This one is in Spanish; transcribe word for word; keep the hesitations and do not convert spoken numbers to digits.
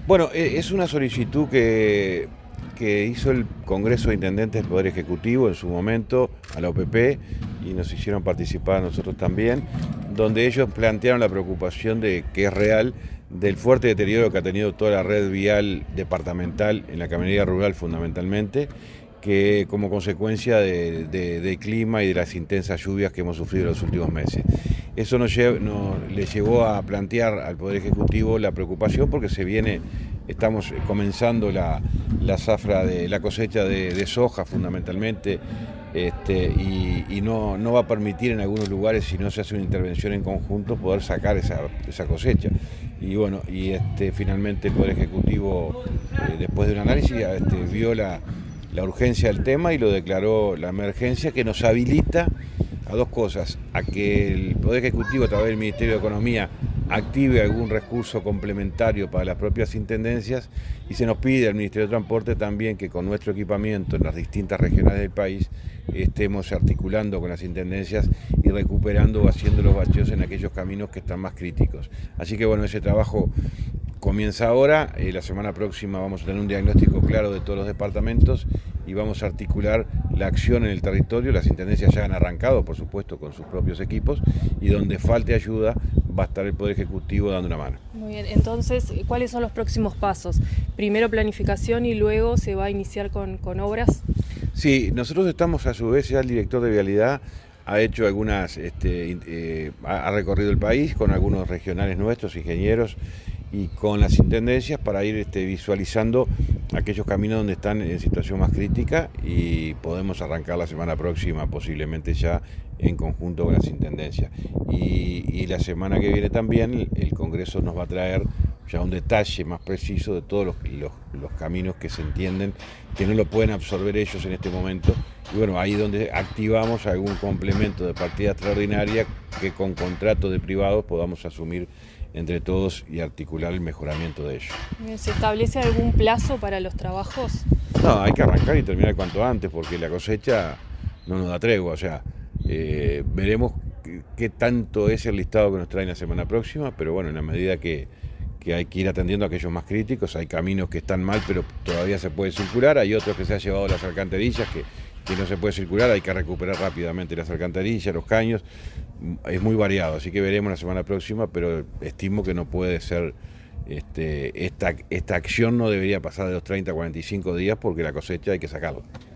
Bueno, e- es una solicitud que, que hizo el Congreso de Intendentes del Poder Ejecutivo en su momento a la O P P y nos hicieron participar a nosotros también, donde ellos plantearon la preocupación de que es real del fuerte deterioro que ha tenido toda la red vial departamental en la camionería rural fundamentalmente, que como consecuencia de, de, de clima y de las intensas lluvias que hemos sufrido en los últimos meses. Eso nos, lleva, nos le llevó a plantear al Poder Ejecutivo la preocupación porque se viene, estamos comenzando la, la zafra de la cosecha de, de soja fundamentalmente, este, y, y no, no va a permitir en algunos lugares, si no se hace una intervención en conjunto, poder sacar esa, esa cosecha. Y bueno, y este, finalmente el Poder Ejecutivo, eh, después de un análisis, este, vio la, la urgencia del tema y lo declaró la emergencia, que nos habilita a dos cosas: a que el Poder Ejecutivo, a través del Ministerio de Economía, active algún recurso complementario para las propias intendencias, y se nos pide al Ministerio de Transporte también que con nuestro equipamiento en las distintas regiones del país estemos articulando con las intendencias y recuperando o haciendo los bacheos en aquellos caminos que están más críticos. Así que bueno, ese trabajo comienza ahora. Eh, la semana próxima vamos a tener un diagnóstico claro de todos los departamentos y vamos a articular la acción en el territorio. Las intendencias ya han arrancado, por supuesto, con sus propios equipos, y donde falte ayuda va a estar el Poder Ejecutivo dando una mano. Muy bien, entonces, ¿cuáles son los próximos pasos? Primero planificación y luego se va a iniciar con, con obras. Sí, nosotros estamos, a su vez, ya el director de Vialidad ha hecho algunas, este, eh, ha recorrido el país con algunos regionales nuestros, ingenieros, y con las intendencias para ir este, visualizando aquellos caminos donde están en situación más crítica, y podemos arrancar la semana próxima posiblemente ya en conjunto con las intendencias. Y, y la semana que viene también el, el Congreso nos va a traer ya un detalle más preciso de todos los, los, los caminos que se entienden que no lo pueden absorber ellos en este momento. Y bueno, ahí donde activamos algún complemento de partida extraordinaria que con contratos de privados podamos asumir entre todos y articular el mejoramiento de ellos. ¿Se establece algún plazo para los trabajos? No, hay que arrancar y terminar cuanto antes, porque la cosecha no nos da tregua. O sea, eh, veremos qué, qué tanto es el listado que nos traen la semana próxima, pero bueno, en la medida que, que hay que ir atendiendo a aquellos más críticos. Hay caminos que están mal, pero todavía se puede circular. Hay otros que se han llevado las alcantarillas, que, que no se puede circular. Hay que recuperar rápidamente las alcantarillas, los caños. Es muy variado, así que veremos la semana próxima, pero estimo que no puede ser, este, esta, esta acción no debería pasar de los treinta a cuarenta y cinco días, porque la cosecha hay que sacarla.